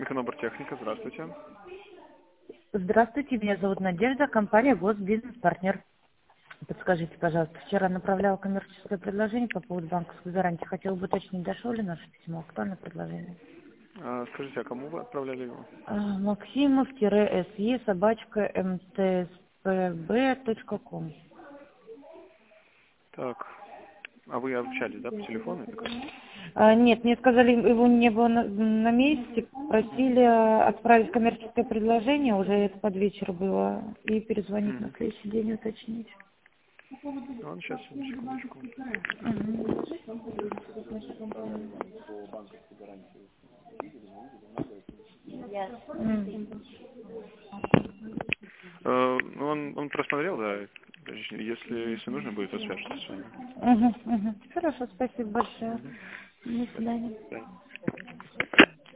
Механобортехника, здравствуйте. Здравствуйте, меня зовут Надежда, компания «Госбизнес-партнер». Подскажите, пожалуйста, вчера направляла коммерческое предложение по поводу банковской гарантии. Хотела бы уточнить, дошло ли наше письмо, актуальное предложение. Скажите, а кому вы отправляли его? Максимов-se@mtspb.com. Так, а вы общались, да, по телефону или как? Нет, мне сказали, его не было на месте, просили отправить коммерческое предложение, уже это под вечер было, и перезвонить на следующий день и уточнить. Ладно, сейчас, одну секундочку. Ну, он просмотрел, да. Если нужно будет, то свяжется с вами. Хорошо, спасибо большое. До свидания. Да.